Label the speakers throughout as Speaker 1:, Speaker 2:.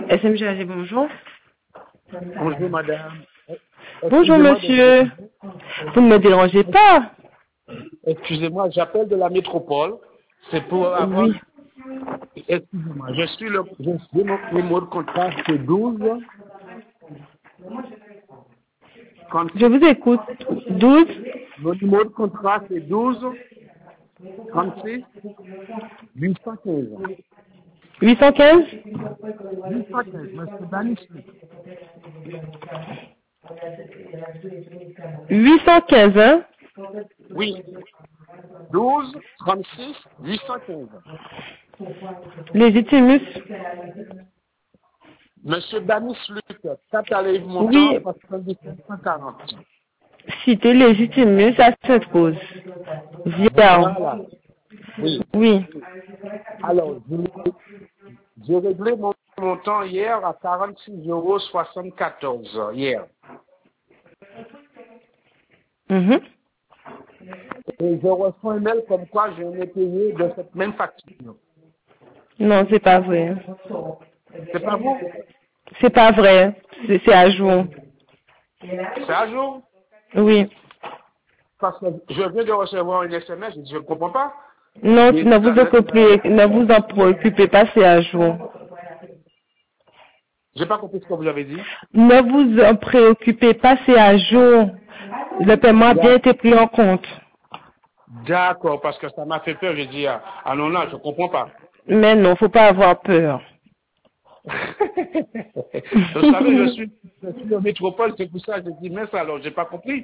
Speaker 1: SMGAG, bonjour.
Speaker 2: Bonjour madame.
Speaker 1: Bonjour monsieur. Vous ne me dérangez pas.
Speaker 2: Excusez-moi, j'appelle de la métropole. C'est pour avoir...
Speaker 1: Oui.
Speaker 2: Excusez-moi, mon numéro de contrat, c'est 12.
Speaker 1: Je vous écoute. 12
Speaker 2: Mon numéro de contrat, c'est 12 36 815.
Speaker 1: 815
Speaker 2: 815, monsieur Banisli.
Speaker 1: 815, hein?
Speaker 2: Oui. 12 36 815.
Speaker 1: Légitimus.
Speaker 2: Monsieur Danis Luc, 4 à Yves Montant,
Speaker 1: Oui.
Speaker 2: 77
Speaker 1: Cité Légitimus à Sainte-Rose. Viard.
Speaker 2: Voilà. Oui.
Speaker 1: Oui.
Speaker 2: Alors, j'ai réglé mon montant hier à 46,74 € hier.
Speaker 1: Mhm.
Speaker 2: Et je reçois un mail comme quoi je n'ai payé de cette même facture.
Speaker 1: Non, c'est pas vrai.
Speaker 2: C'est pas vous?
Speaker 1: C'est pas vrai. C'est à jour.
Speaker 2: C'est à jour?
Speaker 1: Oui.
Speaker 2: Parce que je viens de recevoir une SMS, je ne comprends pas.
Speaker 1: Non,
Speaker 2: Mais
Speaker 1: ne vous en préoccupez pas, c'est à jour.
Speaker 2: j'ai pas compris ce que vous avez dit.
Speaker 1: Ne vous en préoccupez pas, c'est à jour. Le paiement a bien été pris en compte.
Speaker 2: D'accord, parce que ça m'a fait peur. J'ai dit, ah non, là, je comprends pas.
Speaker 1: Mais non, faut pas avoir peur.
Speaker 2: Vous savez, je suis en métropole, c'est pour ça que j'ai dit, mais ça, alors, j'ai pas compris.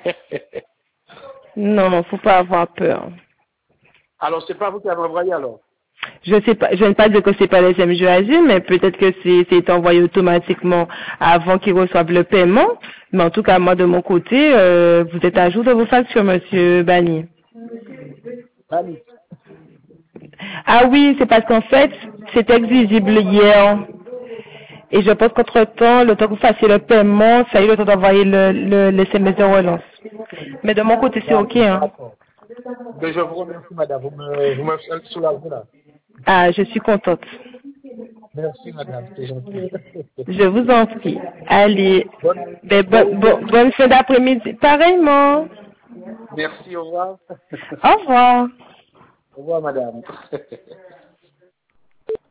Speaker 1: Non, faut pas avoir peur.
Speaker 2: Alors, c'est pas vous qui avez envoyé, alors?
Speaker 1: Je sais pas, je ne pas dire que c'est pas les MGAG, mais peut-être que c'est envoyé automatiquement avant qu'ils reçoivent le paiement. Mais en tout cas, moi, de mon côté, vous êtes à jour de vos factures, monsieur Bani.
Speaker 2: Allez.
Speaker 1: Ah oui, c'est parce qu'en fait, c'est exigible hier. Et je pense qu'entre-temps, le temps que vous fassiez le paiement, ça a eu le temps d'envoyer le SMS de relance. Mais de mon côté, c'est OK, hein.
Speaker 2: D'accord. Mais je vous remercie, madame. Vous me soulagez là.
Speaker 1: Ah, je suis contente.
Speaker 2: Merci, madame. C'est gentil.
Speaker 1: Je vous en prie. Allez.
Speaker 2: Bonne,
Speaker 1: Ben,
Speaker 2: bon, bon,
Speaker 1: bonne fin d'après-midi. Pareillement.
Speaker 2: merci, au revoir.
Speaker 1: Au revoir.
Speaker 2: Au revoir, madame.